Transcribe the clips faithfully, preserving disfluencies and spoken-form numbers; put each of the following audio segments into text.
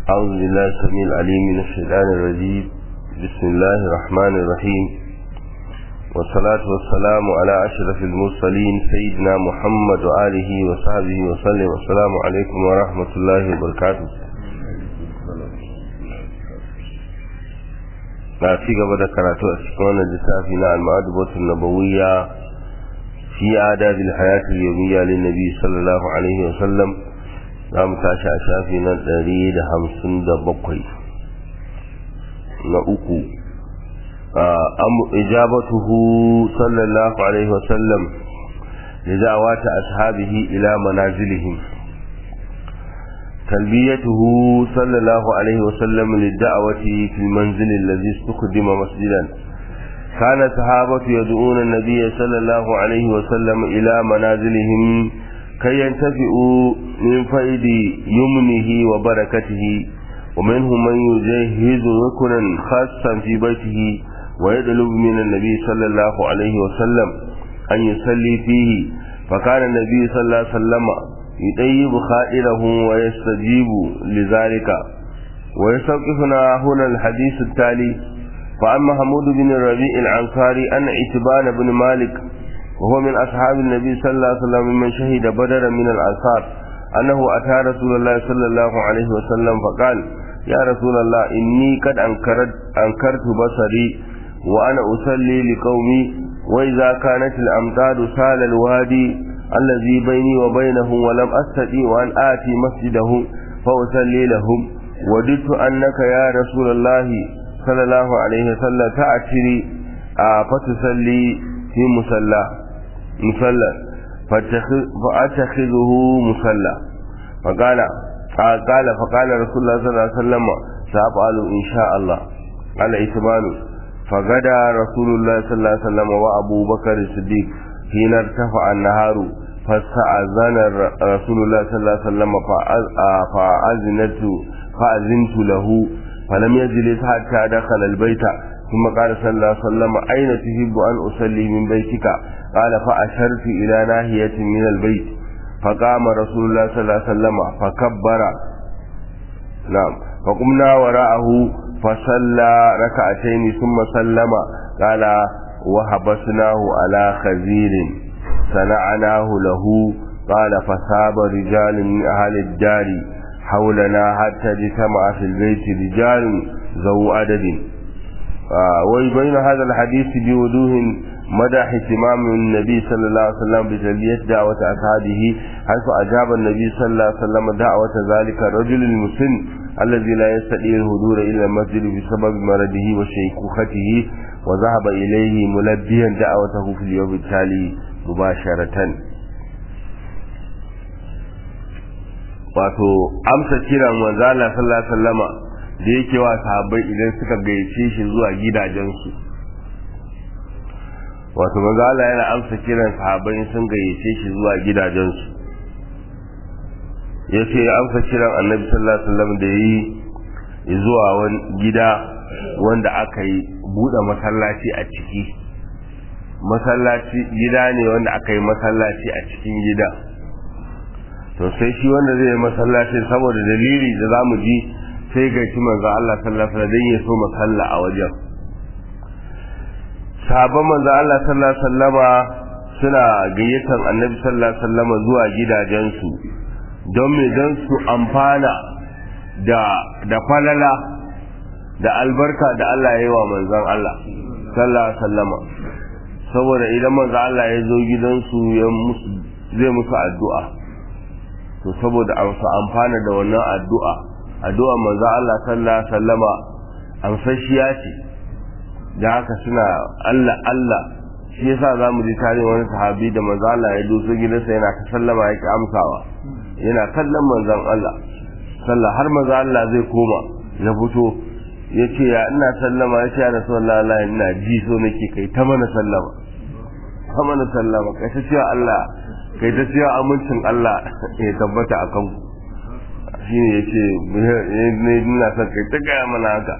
أعوذ بالله السميع العليم من الشيطان الرجيم. بسم الله الرحمن الرحيم، والصلاة والسلام على أشرف المرسلين سيدنا محمد وآله وصحبه وسلم. السلام عليكم ورحمة الله وبركاته. na ci gaba da karatu a cikin wannan littafi na al-ma'adubatu nabawiyya fi adabil hayati al-yawmiyya lin nabi sallallahu alaihi wa sallam. za mu tashi a shafi na ɗari da hamsin da bakwai na uku. ijabatuhu sallallahu alaihi wa sallam li da'awati ashabihi ila manazilihim. تلبيته صلى الله عليه وسلم للدعوة في المنزل الذي استخدم مسجدا. كان الصحابة يدعون النبي صلى الله عليه وسلم إلى منازلهم كي ينتفئوا من فيض يمنه وبركته، ومنهم من يجهز ركنا خاصا في بيته ويطلب من النبي صلى الله عليه وسلم أن يصلي فيه، فكان النبي صلى الله عليه وسلم يطيب خائره ويستجيب لذلك. ويستوقفنا هنا الحديث التالي. فعن محمود بن الربيع العنصاري أن عتبان بن مالك وهو من أصحاب النبي صلى الله عليه وسلم ممن شهد بدرا من الأنصار أنه أتى رسول الله صلى الله عليه وسلم فقال: يا رسول الله، إني قد أنكرت, أنكرت بصري وأنا أصلي لقومي، وإذا كانت الأمطار سال الوادي الذي بيني وبينهم ولم أستطيع أن آتي مسجده فأصلي لهم، وددت أنك يا رسول الله صلى الله عليه وسلم تأتي فتصلي في مصلى مصلى فأتخذه مصلى. فقال قال فقال رسول الله صلى الله عليه وسلم: سأفعل إن شاء الله. قال عثمان: فغدا رسول الله صلى الله عليه وسلم وأبو بكر الصديق حين ارتفع النهار، فاستأذن رسول الله صلى الله عليه وسلم فأذنت فأذنت له، فلم يجلس حتى دخل البيت، ثم قال صلى الله عليه وسلم: أين تحب أن أصلي من بيتك؟ قال: فأشرت إلى ناحية من البيت، فقام رسول الله صلى الله عليه وسلم فكبر، نعم، فقمنا وراءه فصلى ركعتين ثم سلم. قال: وحبسناه على خزير صنعناه له. قال: فصاب رجال من أهل الدار حولنا حتى اجتمع في البيت رجال ذو عدد. ويبين هذا الحديث بوضوح مدى اهتمام النبي صلى الله عليه وسلم بتلبية دعوة أصحابه، حيث أجاب النبي صلى الله عليه وسلم دعوة ذلك الرجل المسن الذي لا يستطيع الحضور إلى المسجد بسبب مرضه وشيخوخته، وذهب إليه ملبيا دعوته في اليوم التالي مباشرة. wato amsa kiran manzo Allah sallallahu alaihi wasallama da yake wa sahabbai idan suka gayyace shi zuwa gidajensu. wato manzo Allah yana amsa kiran sahabbai sun gayyace shi zuwa gidajensu. yace ya amsa kiran Annabi sallallahu alaihi wasallam da yi zuwa wani gida wanda aka yi buɗe masallaci a ciki. masallaci gida ne wanda aka yi masallaci a cikin gida. to sai shi wanda zai yi masallaci saboda dalili da zamu ji sai ga shi manzo Allah sallallahu alaihi wasallam ya so masalla a wajen. sahabban manzo Allah sallallahu alaihi wasallama suna gayyatar Annabi sallallahu alaihi wasallama zuwa gidajensu don me don su amfana da da falala da albarka da Allah ya yi wa manzon Allah sallallahu alaihi wasallama. saboda idan manzo Allah ya zo gidansu ya musu zai musu addu'a, to saboda an su amfana da wannan addu'a addu'a manzo Allah sallallahu alaihi wasallama amsashiya ce, da haka suna Allah Allah. shi yasa zamu ji tarihin wani sahabi da manzo Allah ya doso gidansa yana ta sallama yake amsawa, yana kallon manzon Allah sallallahu har manzo Allah zai koma ya fito yace ya ina sallama yace ya Rasulullahi ina ji so nake kai ta mana sallama ta mana sallama kai ta cewa Allah kai ta cewa amincin Allah ya tabbata akan ku. shine yace ne ina son kai ta gaya mana haka.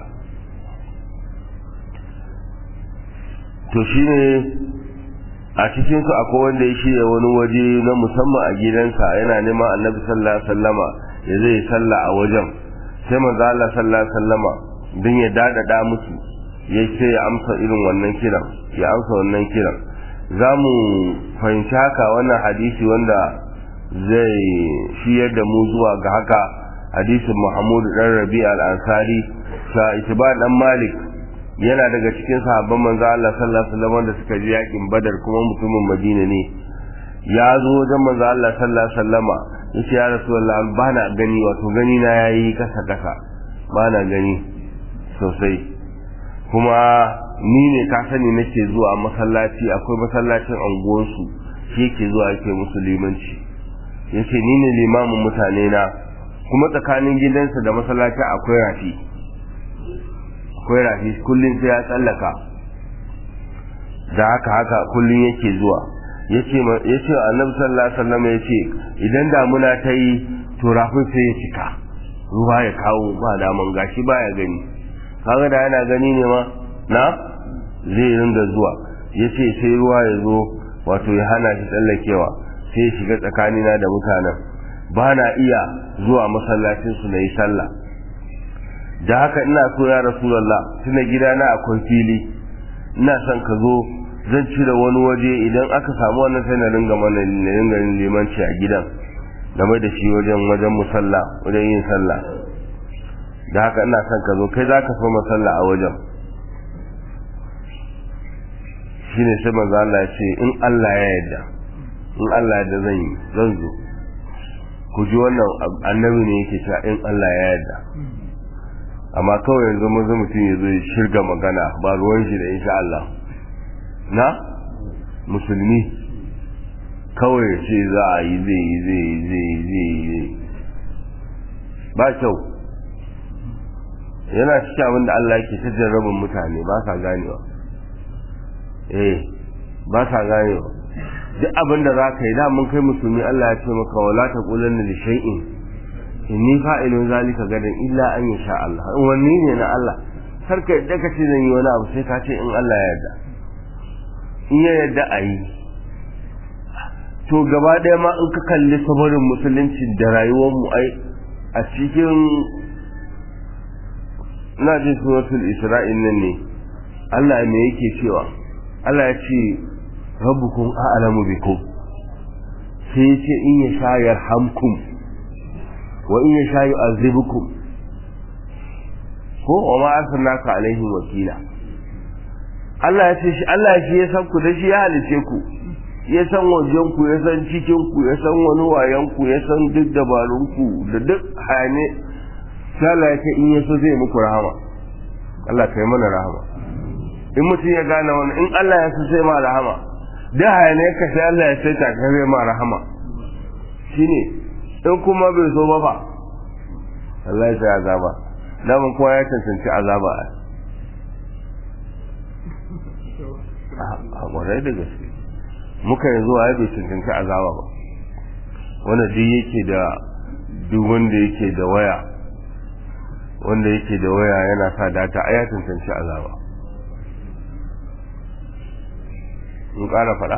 to shine a cikin su akwai wanda ya shirya wani waje na musamman a gidansa yana neman Annabi sallallahu alaihi wasallama ya zai salla a wajen. sai manzo Allah sallallahu alaihi wasallama din ya dadada musu ya ce ya amsa irin wannan kiran ya amsa wannan kiran zamu fahimci haka wannan hadisi wanda zai shiyar da mu zuwa ga haka hadisin Muhammad dan Rabi al-Ansari sa Itba dan Malik yana daga cikin sahabban manzo Allah sallallahu alaihi wasallam da suka ji yakin Badar kuma mutumin Madina ne ya zo wajen manzo Allah sallallahu alaihi wasallama yace ya Rasulullah bana gani wato gani na yayi kasa kasa bana gani sosai kuma ni ne ka sani nake zuwa masallaci akwai masallacin anguwansu shi yake zuwa yake musulmanci yace ni ne limamin mutane na kuma tsakanin gidansa da masallaci akwai rafi akwai rafi kullun sai ya tsallaka da haka haka kullun yake zuwa yace yace Annabi sallallahu alaihi wasallam yace idan damuna ta yi to rafin sai ya cika ruwa ya kawo ba daman gashi baya gani kaga da yana gani ne ma na zai ringa zuwa yace sai ruwa ya zo wato ya hana shi tsallakewa sai ya shiga tsakanina da mutanen ba na iya zuwa masallacin su na yi sallah da haka ina so ya Rasulullah tuna gidana akwai fili ina son ka zo zan cire wani waje idan aka samu wannan sai na ringa mana na ringa limanci a gidan game da shi wajen wajen musalla wajen yin sallah da haka ina son ka zo kai zaka so masalla a wajen shine sai manzo Allah ya ce in Allah ya yarda in Allah ya yarda zan yi zan zo ku ji wannan annabi ne yake cewa in Allah ya yarda amma kawai yanzu mun zo mutum ya zo ya shirga magana ba ruwan shi da insha Allah na musulmi kawai ce za a yi zai yi zai yi zai yi zai yi ba kyau yana cikin abin da Allah yake ta jarrabin mutane ba sa ganewa eh ba sa ganewa duk abin da za ka yi da mun kai musulmi Allah ya ce maka wala ta qulanna li shay'in inni fa'ilun zalika gadan illa an yasha Allah wanne ne na Allah sarka yadda ka ce zan yi wani abu sai ka ce in Allah ya yarda in ya yarda a yi to gaba ɗaya ma in ka kalli sabarin musulunci da rayuwar mu ai a cikin na jin suratul Isra'il nan ne Allah me yake cewa Allah ya ce rabbukum a'lamu bikum sai ya ce in ya sha yarhamkum wa in ya sha yu'azibukum ko wa ma arsalnaka alaihim wakila Allah ya ce shi Allah shi ya san ku da shi ya halice ku ya san wajen ku ya san cikin ku ya san wani wayan ku ya san duk dabarun ku da duk hane sai Allah ya ce in ya so zai muku rahama Allah kai mana rahama in mutum ya gane wannan in Allah ya so sai ma rahama da hane ka sai Allah ya sai ta kai ma rahama shine in kuma bai so ba fa Allah ya sai azaba dan kowa ya cancanci azaba a kwarai da gaske muka yanzu a bai cancanci azaba ba wanda duk yake da duk wanda yake da waya wanda yake da waya yana sa data a ya cancanci azaba in ƙara faɗa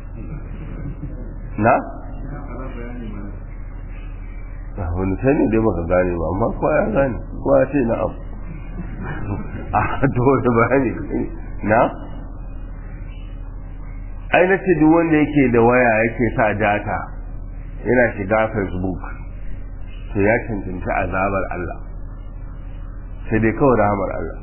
na? wani sani dai baka gane ba amma kowa ya gane kowa ya ce na'am a dole bayani na? ai na ce duk wanda yake da waya yake sa data yana shiga Facebook to ya cancanci azabar Allah sai dai kawai rahamar Allah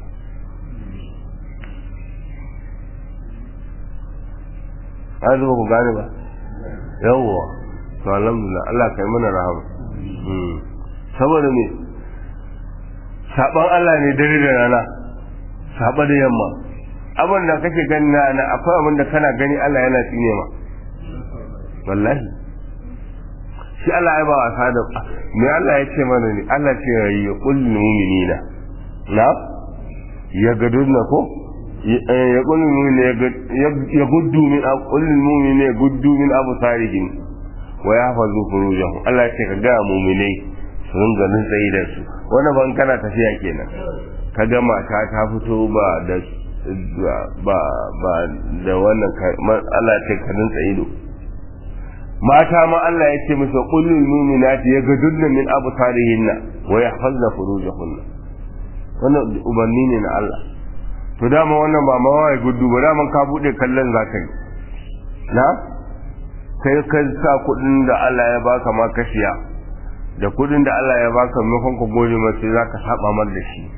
an zuba ku gane ba yawwa to alhamdulillah Allah kai mana rahama saboda me saban Allah ne dare da rana saba da yamma abin da kake gani na akwai abin da kana gani Allah yana tsine ma wallahi shi Allah ya ba wa sada me Allah ya ce mana ne Allah ce ya qul mu'minina na ya gadunna ko ya qul mu'minina ya guddu min qul mu'minina ya guddu min absarihim wa yahfazu furujahum Allah ya ce ka ga mu'minai sun ga nun tsayi da su wannan ban kana tafiya kenan kaga mata ta fito ba da ba ba da wannan Allah ce ka rinsa ido mata ma Allah ya ce musu qulul mu'minati yaghdudna min absarihinna wa yahfazna furujahunna wannan ubanni ne na Allah to dama wannan ba ma wai gudu ba dama ka bude kallon zakai na kai ka sa kudin da Allah ya baka ma kashiya da kudin da Allah ya baka maimakon ka gode masa sai zaka saba mar da shi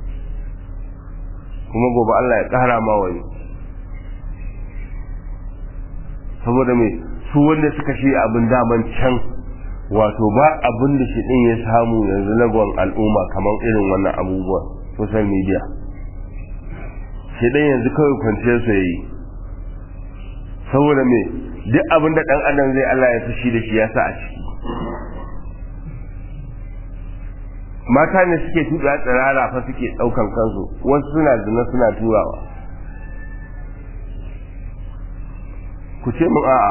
kuma gobe Allah ya kara ma wani saboda me su wanda suka shi abin daman can wato ba abin da shi din ya samu yanzu lagon al'umma kamar irin wannan abubuwa social media shi din yanzu kawai kwanciyar sa yayi saboda me duk abin da dan adam zai Allah ya fushi da shi ya sa a ciki mata ne suke tuka tsirara fa suke daukan kansu wasu suna zina suna turawa ku ce mun a'a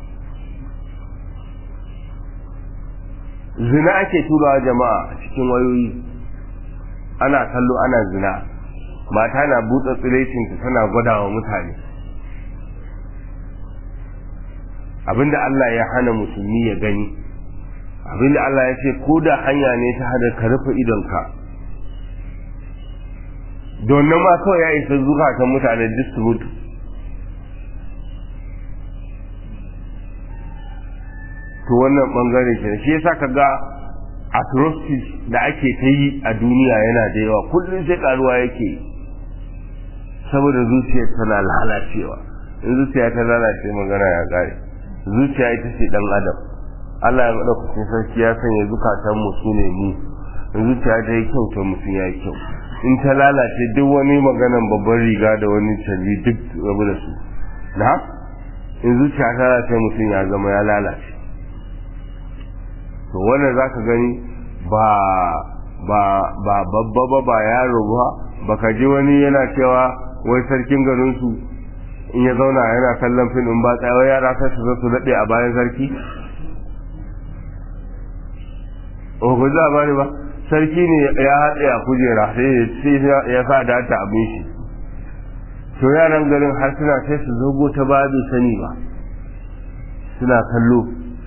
zina ake turawa jama'a cikin wayoyi ana kallo ana zina mata na buɗe tsirecinta tana gwadawa mutane abinda Allah ya hana musulmi ya gani abinda Allah ya ce ko da hanya ne ta hada ka rufe idonka don nan ma kawai ya isa zukatan mutane duk su mutu to wannan bangare ke shi yasa kaga atrocities da ake ta yi a duniya yana da yawa kullum sai karuwa yake saboda zuciya tana lalacewa in zuciya ta lalace magana ya kare zuciya ita ce dan adam Allah ya mada kucin sarki ya sanya zukatan mu su ne mu in zuciya ta yi kyau to mutum ya yi kyau in ta lalace duk wani maganan babban riga da wani canji duk rabu da su na in zuciya ta lalace mutum ya zama ya lalace to wannan zaka gani ba ba ba babba ba ba yaro ba baka ji wani yana cewa wai sarkin garin su in ya zauna yana kallon fim in ba tsayawa yara sai su zo su dade a bayan sarki o ba za bari ba sarki ne ya haɗe a kujera sai ya sa da ta abin shi to yaran garin har suna sai su zogo ta ba bai sani ba suna kallo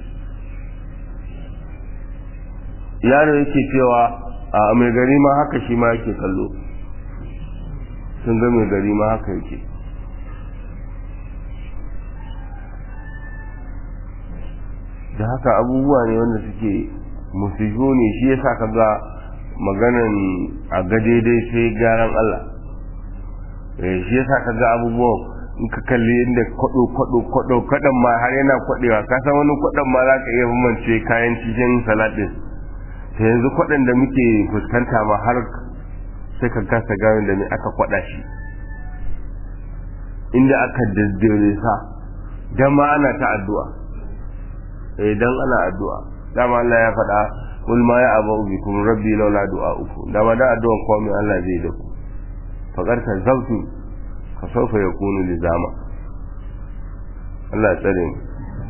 yaro yake cewa a mai gari ma haka shi ma yake kallo sun ga mai gari ma haka yake da haka abubuwa ne wanda suke musibo ne shi yasa ka ga maganan a ga daidai sai gyaran Allah shi yasa ka ga abubuwan in ka kalli inda kwado kwado kwado kwadan ma har yana kwadewa ka san wani kwadan ma za ka iya bambance kayan cikin salad din ta yanzu kwaɗin da muke fuskanta ma har sai ka kasa gane da ne aka kwaɗa shi inda aka daddare sa dan ma ana ta addu'a eh dan ana addu'a dama Allah ya faɗa kul ma ya abu bikum rabbi laula du'aukum dama da addu'an ko mai Allah zai da ku faqad kazabtu fa sawfa yakunu lizama Allah ya tsare mu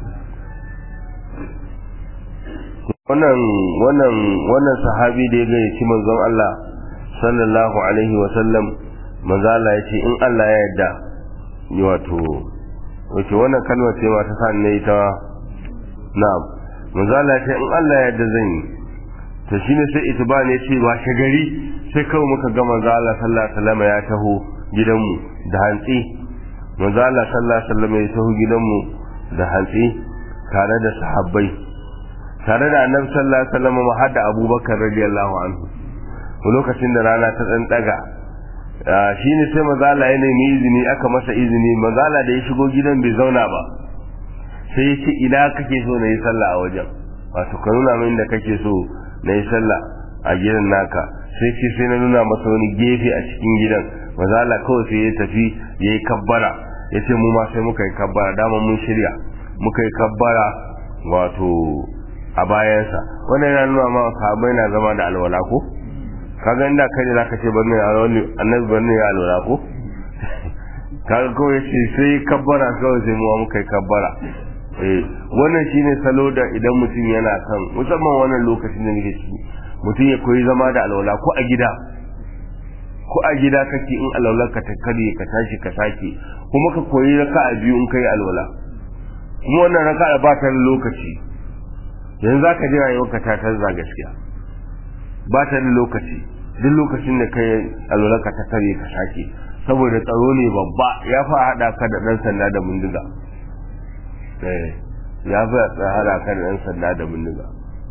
wannan wannan wannan sahabi da ya ga yaci manzon Allah sallallahu alaihi wa sallam manzo Allah yace in Allah ya yarda ni wato wace wannan kalma ce ma ta san ne ta na'am manzo Allah yace in Allah ya yarda zan yi to shine sai itibani yace ba shagari sai kawai muka ga manzo Allah sallallahu alaihi wa sallam ya taho gidanmu da hantsi manzo Allah sallallahu alaihi wa sallam ya taho gidanmu da hantsi tare da sahabbai tare da annabi sallallahu alaihi wasallam ma hadda abubakar radiyallahu anhu lokacin da rana ta dan daga shine sai manzo Allah ya nemi izini aka masa izini manzo Allah da ya shigo gidan bai zauna ba sai ya ce ina kake so na yi sallah a wajen wato ka nuna min da kake so na yi sallah a gidan naka sai ce sai na nuna masa wani gefe a cikin gidan manzo Allah kawai sai ya tafi yayi kabbara yace mu ma sai muka yi kabbara dama mun shirya muka yi kabbara wato a bayansa wannan yana nuna ma sahabbai na zama da alwala ko kaga inda kai ne zaka ce banne alwala annabi banne ya alwala ko kaga ko yace sai kabbara kawai sai mu muka yi kabbara eh wannan shine salo da idan mutum yana kan musamman wannan lokacin da nake ciki mutum ya koyi zama da alwala ko a gida ko a gida kake in alwala ka ta kare ka tashi ka sake kuma ka koyi raka'a biyu in kai alwala kuma wannan raka'a ba ta lokaci yanzu zaka ji rayuwarka ta canza gaskiya ba ta lokaci duk lokacin da kai alwalarka ta kare ka sake saboda tsaro ne babba ya fa hada ka da dan sanda da bindiga eh ya fa hada ka da dan sanda da bindiga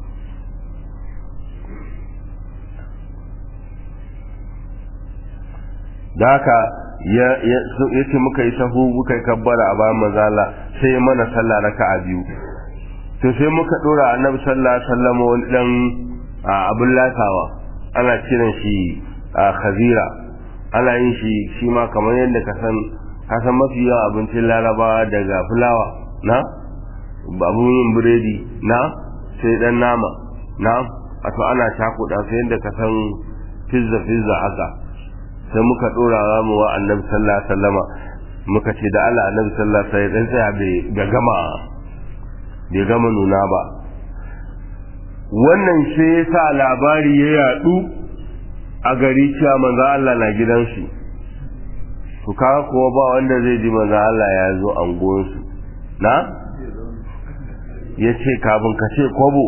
da haka ya yace muka yi sahu muka yi kabbara a bayan mazala sai mana sallah raka'a biyu to sai muka dora annabi sallallahu alaihi wasallam wani dan abin lasawa ana kiran shi khazira ana yin shi shi ma kamar yadda ka san ka san mafi yawan abincin larabawa daga fulawa na babu yin biredi na sai dan nama na wato ana cakuɗa sai yadda ka san pizza pizza haka sai muka dora mu wa annabi sallallahu alaihi wasallama muka ce da Allah annabi sallallahu alaihi wasallam sai bai ga gama bai gama nuna ba wannan sai yasa labari ya yadu a gari cewa manzo Allah na gidansu to kaga kuwa ba wanda zai ji manzo Allah ya zo anguwan su na yace kafin ka ce kwabo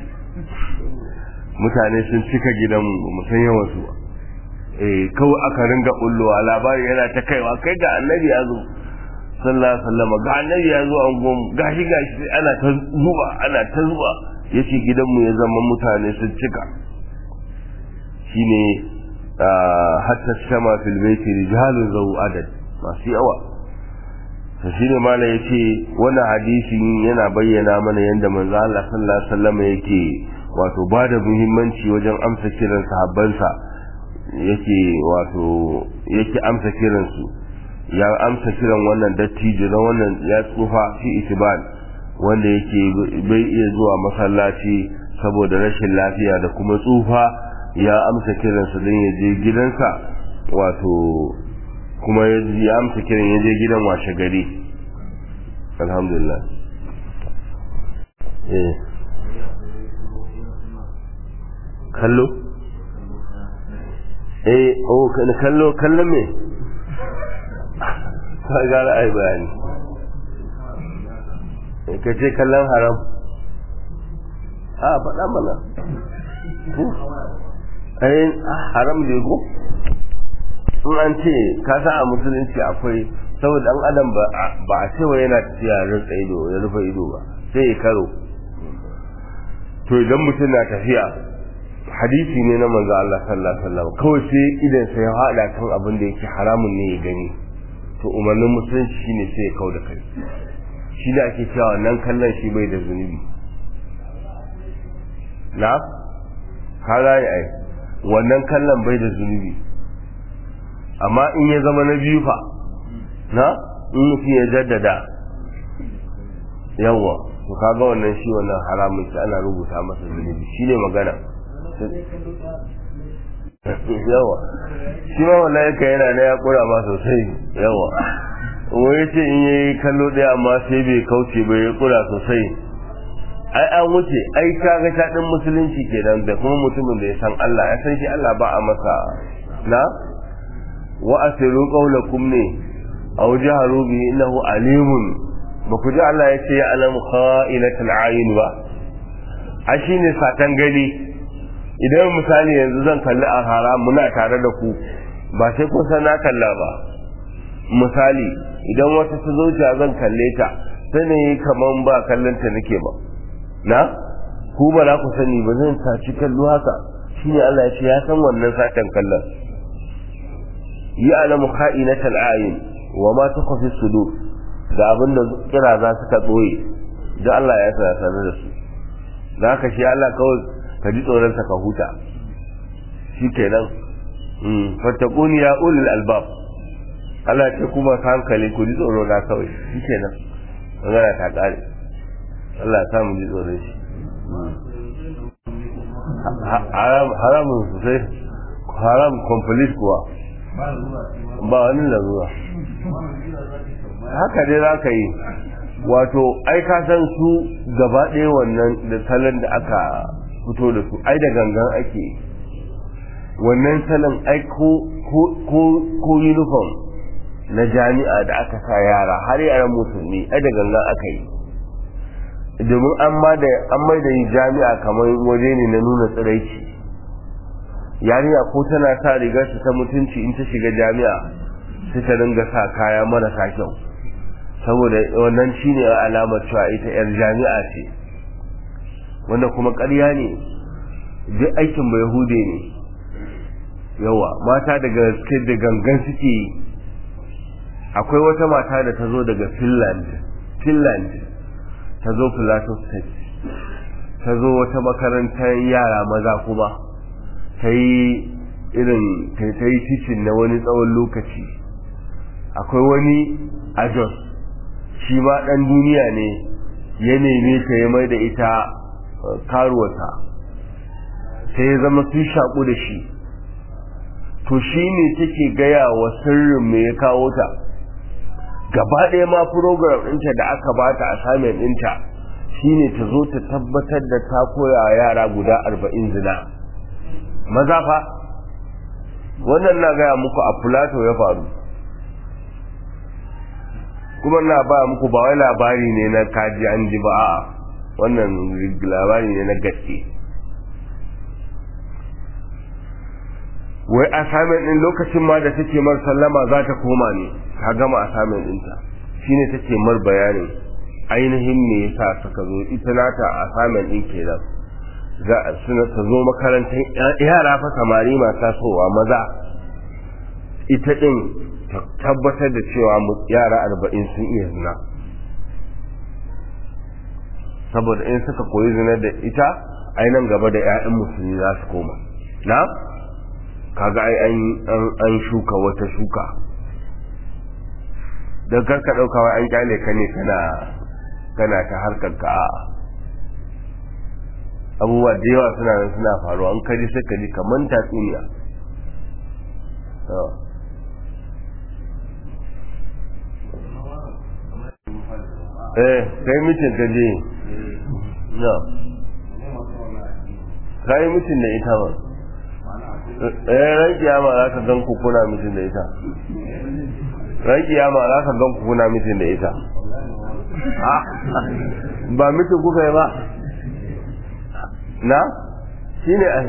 mutane sun cika gidan mu san yawan su eh kawai aka ringa bullowa labari yana ta kaiwa kai ga annabi ya zo sallallahu alaihi wasallam ga annabi ya zo anguwan gashi gashi ana ta zuba ana ta zuba yace gidanmu ya zama mutane sun cika shine hatta shama fil baiti rijalun zaw adad masu yawa to shine mala yace wannan hadisin yana bayyana mana yanda manzo Allah sallallahu alaihi wasallam yake wato bada muhimmanci wajen amsa kiran sahabbansa yake wato yake amsa kiran su ya amsa kiran wannan dattijo na wannan ya tsufa fi itibar wanda yake bai iya zuwa masallaci saboda rashin lafiya da kuma tsufa ya amsa kiransa don ya je gidansa wato kuma ya amsa kiran ya je gidan washe gari alhamdulillah eh kallo eh oh kallo kallon me ka gara ai bayani ka ce kallon haram a faɗa mana ayin haram da go in an ce ka sa a musulunci akwai saboda ɗan adam ba a cewa yana tafiya rinsa ido ya rufe ido ba sai ya karo to idan mutum na tafiya hadisi ne na manzo Allah sallallahu alaihi wasallam kawai sai idan sai ya hada kan abin da yake haramun ne ya gani to umarnin musulunci shine sai ya kauda kai shi da ake cewa wannan kallon shi bai da zunubi na ka gane ai wannan kallon bai da zunubi amma in ya zama na biyu fa na in mutum ya jaddada yawa to kaga wannan shi wannan haramun shi ana rubuta masa zunubi shine magana yawa shi ma wallahi kai yana na ya kura ma sosai yawa wai ce in yi kallo ɗaya amma sai bai kauce bai ya kura sosai ai an wuce ai kaga ta din musulunci kenan da kuma mutumin da ya san Allah ya san shi Allah ba a masa na wa asiru qawlakum ne aw jaharu bi innahu alimun ba ku ji Allah ya ce ya alamu kha'inatul ayn ba a shine satan gani idan misali yanzu zan kalli a haram muna tare da ku ba sai kun san na kalla ba misali idan wata ta zo ta zan kalle ta sai ne kaman ba kallon ta nake ba na ku ba za ku sani ba zan saci kallo haka shine Allah ya ce ya san wannan satan kallon ya alamu kha'inatul ayn wa ma tukhfi sudur da abin da kira za su ka boye da Allah ya sa sanar da su da haka shi Allah kawai ka ji tsoron sa ka huta shikenan mm fattaquni ya ulul albab Allah ce kuma ka hankali ku ji tsoro na kawai shikenan magana ta kare Allah ya samu ji tsoron shi haram haram sosai haram complete kuwa ba wani larura haka dai za ka yi wato ai ka san su gaba ɗaya wannan da salon da aka fito da su ai da gangan ake wannan salon ai ko ko uniform na jami'a da aka sa yara har yaran musulmi ai da gangan aka yi domin an ma da an mai da jami'a kamar waje ne na nuna tsiraici. Yarinya ko tana sa rigar ta mutunci in ta shiga jami'a sai ta dinga sa kaya marasa kyau, saboda wannan shine alamar cewa ita yar jami'a ce, wanda kuma ƙarya ne, duk aikin bai hude ne. Yawa mata daga da gangan suke yi. Akwai wata mata da ta zo daga Finland Finland ta zo Plateau State, ta zo wata makarantar yara maza kuma ta yi irin ta yi teaching na wani tsawon lokaci. Akwai wani a Jos, shi ma ɗan duniya ne, ya neme ta ya mai da ita karuwata, sai ya zama sun shaƙu da shi. To shi ne take gaya wa sirrin me ya kawo ta. Gaba ɗaya ma program ɗinta da aka bata assignment ɗinta shine ta zo ta tabbatar da ta koya yara guda arba'in zina maza fa. Wannan na gaya muku a Plateau ya faru, kuma na ba muku ba wai labari ne na kaji an ji ba, a'a wannan labari ne na gaske. Wai assignment ɗin lokacin ma da take mar sallama za ta koma ne, ta gama assignment ɗinta, shine take mar bayanin ainihin me yasa suka zo. Ita nata assignment ɗin kenan, za a suna ta zo makarantar yara fa samari masu tasowa maza, ita ɗin ta tabbatar da cewa yara arba'in sun iya zina, saboda in suka koyi zina da ita ai nan gaba da 'ya'yan musulmi za su koma. Na kaga ai an shuka wata shuka. don karka ɗaukawa an kyale ka ne kana kana ta harkar ka. Abubuwa da yawa suna nan suna faruwa, an kaji sai ka ji kamar tatsuniya. eh kai mutum ka je na kai mutum da ita ba eh ran kiyama za ka gan ku kuna mutum da ita ran kiyama za ka gan ku kuna mutum da ita ba mutum kuka yi ba na shine ai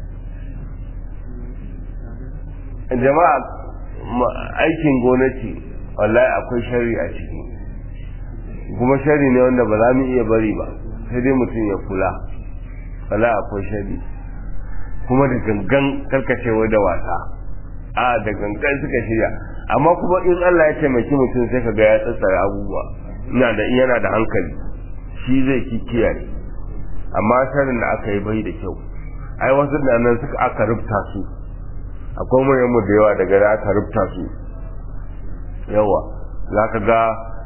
jama'a aikin gwamnati wallahi akwai shari'a ciki, kuma shari ne wanda ba za mu iya bari ba, sai dai mutum ya kula. Wallahi akwai shari kuma da gangan karkacewa da wasa, a da gangan suka shirya. Amma kuma in Allah ya taimaki mutum sai ka ga ya tsatsara abubuwa, ina da yana da hankali shi zai kiyaye. Amma sharin da aka yi bai da kyau. Ai wasu da nan suka aka rubuta su, akwai mu da yawa daga da aka rubuta su yawa. Za ka ga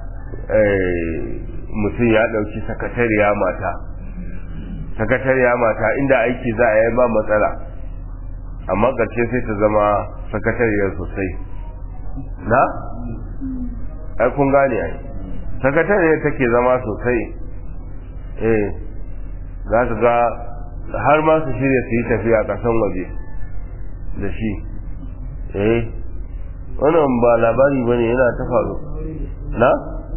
mutum ya ɗauki sakatariya mata sakatariya mata inda aiki za a yi ba matsala, amma ƙarshe sai ta zama sakatariyar sosai. Na? ai kun gane ai sakatariyar take zama sosai. eh za ka ga har ma su shirya su yi tafiya ƙasan waje da shi. eh wannan ba labari ba ne, yana ta faru. Na?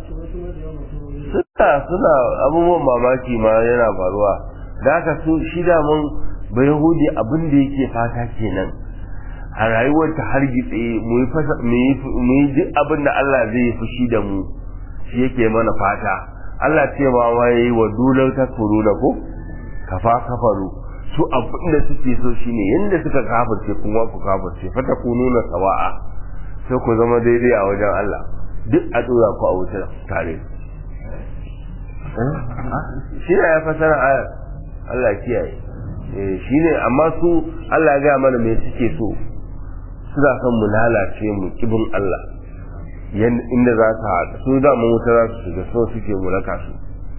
suna suna abubuwan mamaki ma yana faruwa. Da haka su shi damun ba Yahudi abin da yake fata kenan a rayuwar ta hargitse mu yi duk abin da Allah zai yi fushi da mu, shi yake mana fata. Allah ce ma wa yayi wa dulau ta kuruna ko kafa kafaru, su abin da suke so shine yanda suka kafirce kuma ku kafirce fata ku nuna sawa'a, sai ku zama daidai a wajen Allah, duk a tsora ku a wutar tare. shi ne ya fasara ayar, Allah kiyaye. shi ne amma su Allah ya gaya mana me suke so, suna son mu lalace mu kibin Allah inda za su haɗa su da mu wuta za su shiga, so suke mu raka su.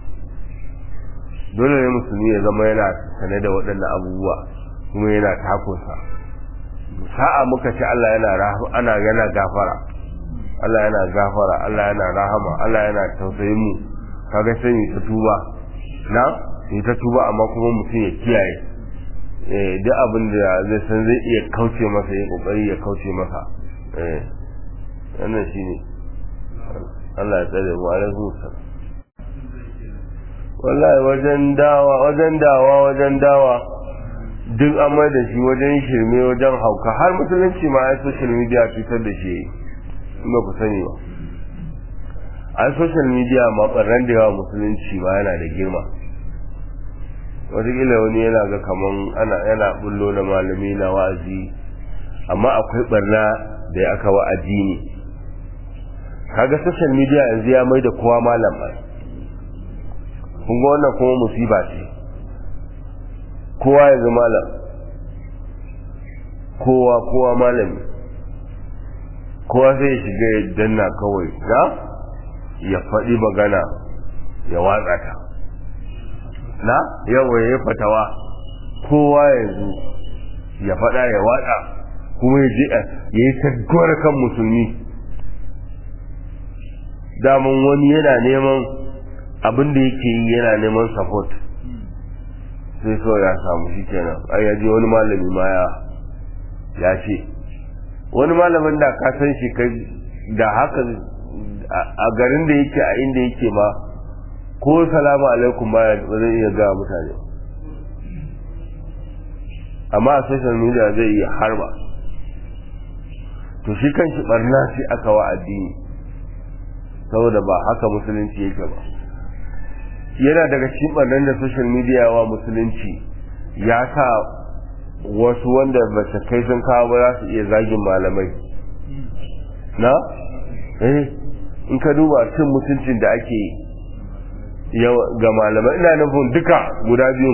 dole ne musulmi ya zama yana sane da waɗannan abubuwa kuma yana takosa. sa'a muka ce Allah yana ana yana gafara, Allah yana gafara, Allah yana rahama, Allah yana tausayin mu, kaga sai mu ta tuba. Na mu ta tuba, amma kuma mutum ya kiyaye eh duk abin da zai san zai iya kauce masa, ya kokari ya kauce masa. eh wannan shine Allah ya tsare mu. Alaikum salam. wallahi wajen dawa wajen dawa wajen dawa duk an mai da shi wajen shirme wajen hauka har musulunci ma ai social media fitar da shi in ba ku sani ba ai social media ma ɓarnan da yawa musulunci ma yana da girma wataƙila wani yana ga kaman ana yana bullo da malami na wa'azi amma akwai ɓarna da ya aka wa addini kaga social media yanzu ya mai da kowa malam ai kun ga wannan kuma musiba ce kowa yanzu malam kowa kowa malami kowa sai ya shiga ya danna kawai na ya faɗi magana ya watsa ta na yawa ya fatawa kowa yanzu ya faɗa ya watsa kuma ya je ya yi taggowar kan musulmi daman wani yana neman abin da yake yi yana neman support sai so ya samu shi kenan ai yaje wani malami ma ya ya ce wani malamin da ka san shi kai da haka a garin da yake a inda yake ma ko salamu alaikum ba zai iya ga mutane amma a social media zai yi harba to shi kanshi barna shi aka wa addini saboda ba haka musulunci yake ba yana daga cikin barnan da social media wa musulunci ya sa wasu wanda ba su kai sun kawo ba za su iya zagin malamai na eh in ka duba cin mutuncin da ake ga malamai ina nufin duka guda biyu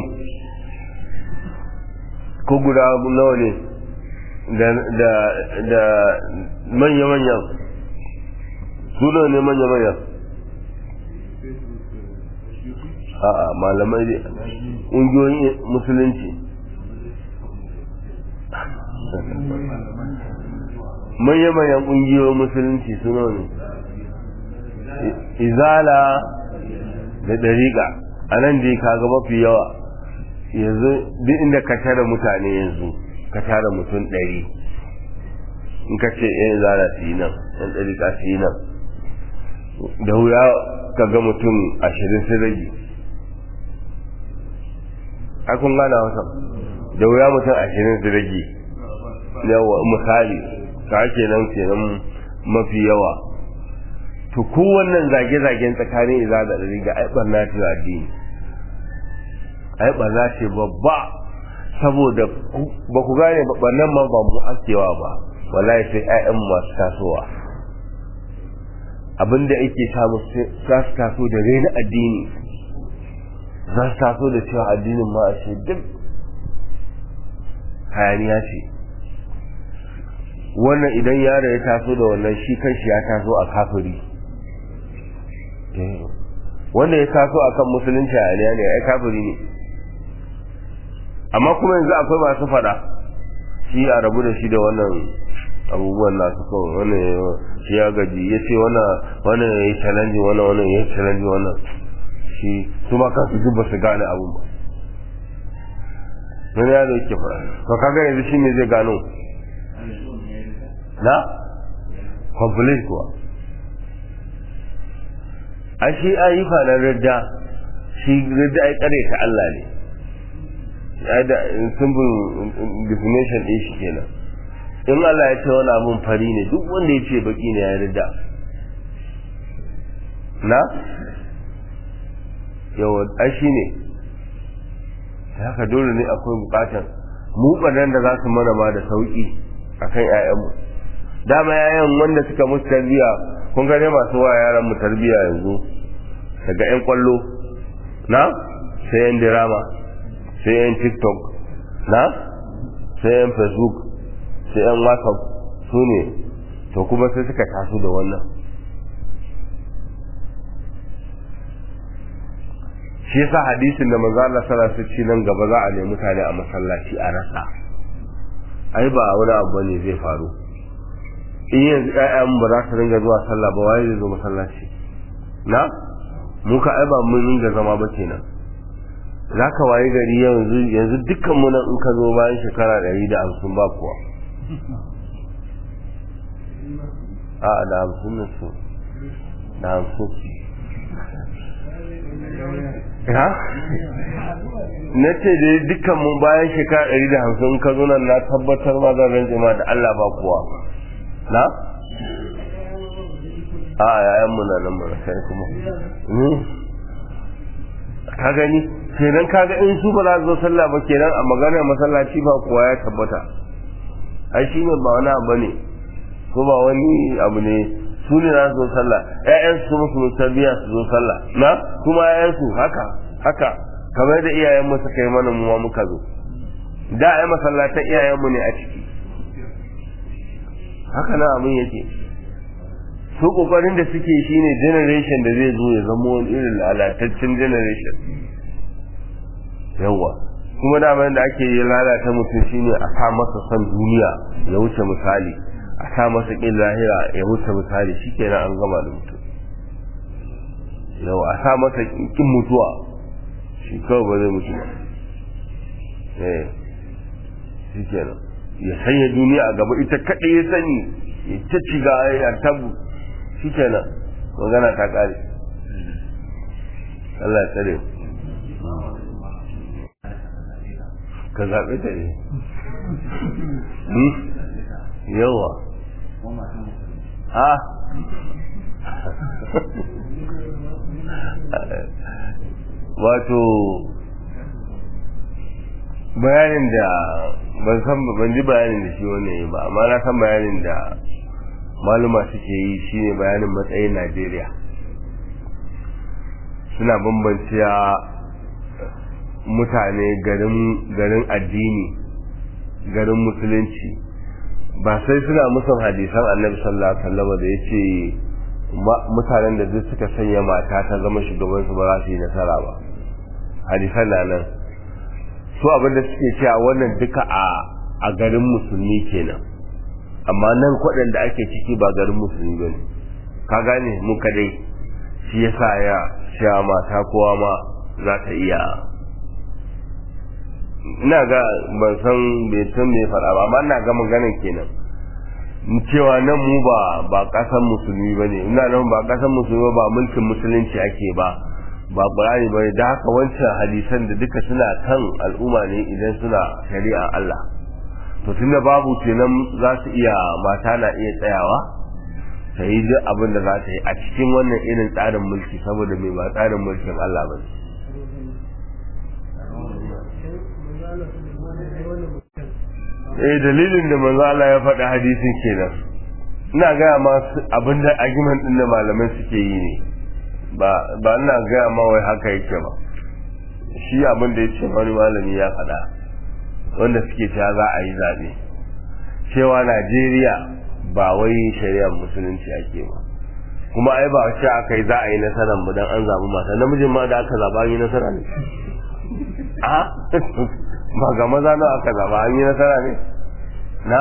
ko guda nawa ne da da da manya-manyan su ne manya-manyan a'a malamai ne ƙungiyoyin musulunci manya-manyan ƙungiyoyin musulunci suna ne izala da ɗariƙa a nan dai kaga mafi yawa yanzu duk inda ka tara mutane yanzu ka tara mutum ɗari in ka ce yan izala su yi nan yan ɗariƙa su yi nan da wuya ka ga mutum ashirin sun rage ai kun gana wasa da wuya mutum ashirin su rage yawa misali ka kenan kenan mafi yawa to kowannan zage-zagen tsakanin iza da riga ai barna ce addini ai barna ce babba saboda ba ku gane barnan ma ba mu askewa ba wallahi sai ƴaƴan masu tasowa abinda ake samu za su taso da raina addini za su taso da cewa addinin ma a ce duk hayaniya ce wannan idan yaro ya taso da wannan shi kanshi ya taso a kafiri wanda ya taso a kan musulunci hayaniya ne ya kafiri ne amma kuma yanzu akwai masu fada shi a rabu da shi da wannan abubuwan nasu kawai wannan shi ya gaji ya ce wannan ya yi challenge wannan wannan ya yi challenge wannan shi su ma kansu duk ba su gane abun ba wani yaro yake fara to kaga yanzu shi ne zai gano na complete kuwa a shi ayyuka na radda shi radda ai kare ta Allah ne ya da simple definition din shi kenan in Allah ya ce wani abun fari ne duk wanda ya ce baki ne ya radda na yawa ai shi ne haka dole ne akwai bukatan mu ɓadan da za su mana ma da sauƙi akan 'ya'yanmu dama 'ya'yan wanda suka musu tarbiyya kun gane masu wa yaran mu tarbiyya yanzu daga 'yan kwallo na sai 'yan dirama sai 'yan tiktok na sai 'yan facebook sai 'yan whatsapp su ne to kuma sai suka taso da wannan shi yasa hadisin da manzo Allah sallallahu alaihi wasallam nan gaba za a nemi mutane a masallaci a rasa ai ba wani abu ne zai faru in yanzu ƴaƴan ba za su ringa zuwa sallah ba waye zai zo masallaci na mu ka ai ba mun ringa zama ba kenan za ka waye gari yanzu yanzu dukkan mu nan in ka zo bayan shekara ɗari da hamsin ba kuwa a da hamsin na su da hamsin ha na ce da dukkan mu bayan shekara ɗari da hamsin ka zo nan na tabbatar ma zan rantse ma da Allah ba kuwa na a yayan mu na nan mu sai kuma ka gani kenan kaga in su ba za su zo sallah ba kenan a maganar masallaci ba kuwa ya tabbata ai shine ba wani abu ne ko ba wani abu ne su ne za su zo sallah ƴaƴan su musu tarbiyya su zo sallah na kuma ƴaƴan su haka haka kamar da iyayen mu suka yi mana mu ma muka zo da ai masallatan iyayen mu ne a ciki haka na abin yake su kokarin da suke shine generation da zai zo ya zama wani irin lalataccen generation yawa kuma da da ake yi lalata mutum shine a sa masa son duniya ya wuce misali a sa masa kin lahira ya wuce misali shikenan an gama da mutum yawa a sa masa kin mutuwa shi kawai ba zai mutu ba eh shikenan ya sanya duniya a gaba ita kaɗai ya sani ya ta ciga ya tabu shi kenan magana ta ƙare Allah ya tsare ka zaɓe ta ne yawa ha wato bayanin da ban san ban ji bayanin da shi wannan ba amma na san bayanin da maluma suke yi shine bayanin matsayin Najeriya suna bambanciya mutane garin garin addini garin musulunci ba sai suna musan hadisan Annabi sallallahu alaihi wasallam da yace mutanen da duk suka sanya mata ta zama shugaban su ba za su yi nasara ba hadisan nan su abinda suke cewa wannan duka a a garin musulmi kenan amma nan kwaɗin da ake ciki ba garin musulmi ba ne ka gane mu kadai shi yasa ya sha mata kowa ma za ta iya ina ga ban san bai san me faɗa ba amma ina ga maganar kenan cewa nan mu ba ba ƙasar musulmi ba ne ina nan ba ƙasar musulmi ba mulkin musulunci ake ba ba ƙurani ba ne da haka wancan hadisan da duka suna kan al'umma ne idan suna shari'a Allah to tunda babu kenan za su iya mata na iya tsayawa ta yi duk abin da za ta yi a cikin wannan irin tsarin mulki saboda mai ba tsarin mulkin Allah ba eh dalilin da manzo Allah ya faɗa hadisin kenan ina gaya ma abin da argument din da malamai suke yi ne ba ba ina gaya ma wai haka yake ba shi abin da yake wani malami ya faɗa wanda suke cewa za a yi zaɓe cewa Najeriya ba wai shari'ar musulunci ake ba kuma ai ba ce aka yi za a yi nasarar mu dan an zaɓi mata namijin ma da aka zaɓa an yi nasara ne a ba ga maza na aka zaɓa an yi nasara ne na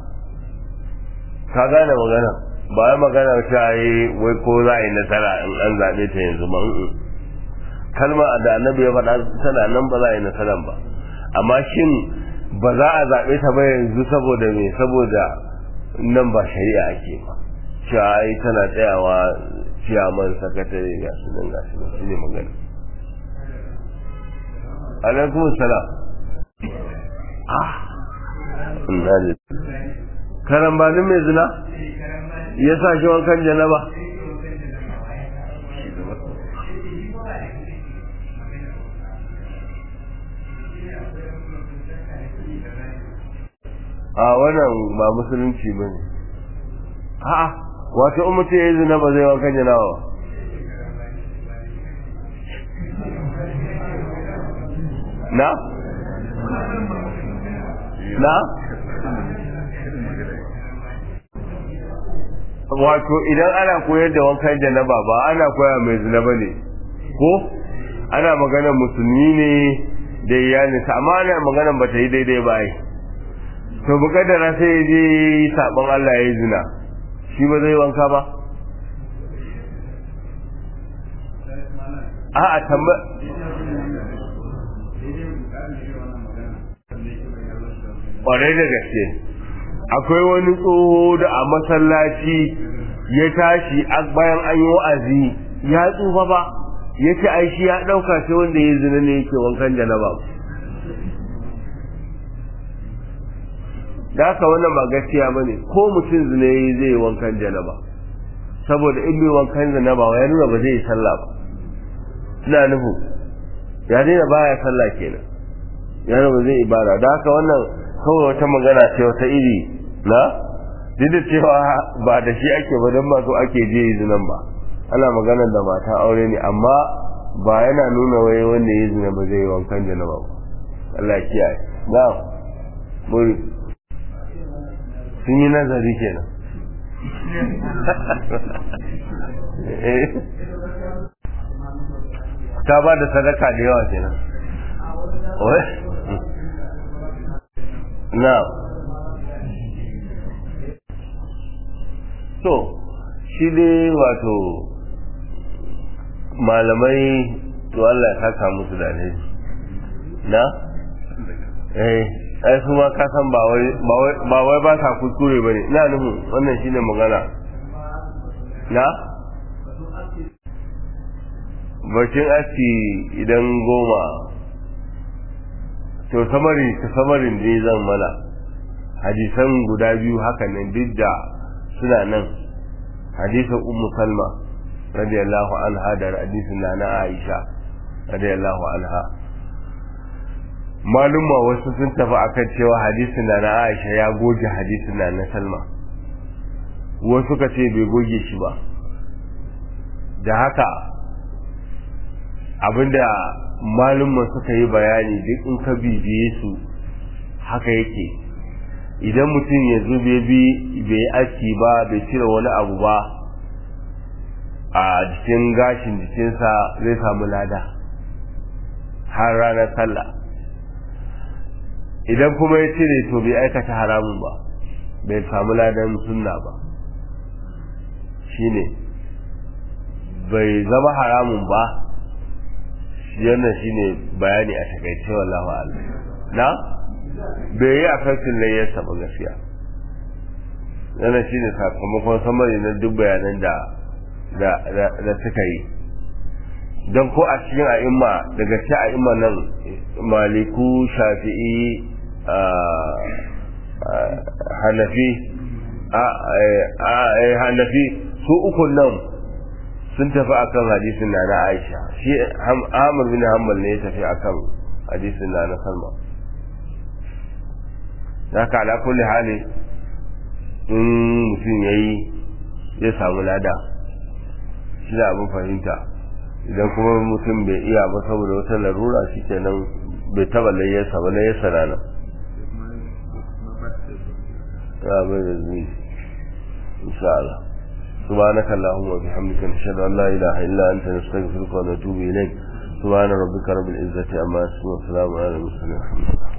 ka gane magana ba ya magana ta yi wai ko za a yi nasara in an zaɓe ta yanzu ba kalma da annabi ya faɗa tana nan ba za a yi nasarar ba amma shin ba za a zaɓe ta ba yanzu saboda me saboda nan ba shari'a ake ba cewa tana tsayawa ciyaman sakatare ga su nan ga su shi ne magana alaikum salam ah karambanin mai zina ya sa shi wankan janaba a wannan ba musulunci ba ne a'a wato in mutum ya yi zina ba zai wankan janaba ba na? na? wato idan ana koyar da wankan janaba ba ana koya mai zina ba ne ko ana magana musulmi ne da iyalinsa amma ana magana ba ta yi daidai ba yi to bukaddara sai ya je sabon Allah ya yi zina shi ba zai wanka ba a a tamba ƙwarai da gaske akwai wani tsoho da a masallaci ya tashi bayan an yi wa'azi ya tsufa ba yace ai shi ya dauka sai wanda yayi zina ne yake wankan janaba da haka wannan ba gaskiya bane ko mutum zina yayi zai wankan janaba saboda in bai wankan janaba ya nuna ba zai sallah ba ina nufu ya daina baya sallah kenan ya nuna ba zai ibada da haka wannan kawai wata magana ce wata iri na duk da cewa ba da shi ake ba don ba so ake je zinan ba ana magana da mata aure ne amma ba yana nuna wai wanda ya zina ba zai yi wankan janaba ba Allah ya kiyaye na muri sun yi nazari kenan ta ba da sadaka da yawa kenan na to shi dai wato malamai to Allah ya saka musu da ne na eh ai su ma ka san ba wai ba wai ba sa kuskure bane ina nufin wannan shine magana na bakin aski idan goma to samari ta samarin ne zan mana hadisan guda biyu haka nan duk da suna nan hadisin ummu salma radiyallahu anha da hadisin nana aisha radiyallahu anha malumma wasu sun tafi akan cewa hadisin nana aisha ya goge hadisin nana salma wasu ka ce bai goge shi ba da haka abinda malumma suka yi bayani duk in ka bibiye su haka yake idan mutum ya zo bai bi bai aski ba bai cire wani abu ba a jikin gashin jikinsa zai samu lada har ranar sallah idan kuma ya cire to bai aikata haramun ba bai samu ladan sunna ba shine bai zama haramun ba yana shine bayani a takaice wallahi a'lam na bai yi a kankin layyarsa ba gaskiya yana shi ne sakamakon samari na duk bayanan da da suka yi don ko a cikin a'imma daga ci a'imma nan maliku shafi'i hanafi hanafi su ukun nan sun tafi akan hadisin na na aisha shi Ahmad bin Hanbal ne ya tafi akan hadisin na na Salma haka ala kulli hali in mutum ya yi ya samu lada shi da abin fahimta idan kuma mutum bai iya ba saboda wata larura shi kenan bai taba layyarsa ba layyarsa rana ya bai da zai insha Allah سبحانك اللهم وبحمدك نشهد ان لا اله الا انت نستغفرك ونتوب اليك سبحان ربك رب العزه عما يصفون وسلام على المرسلين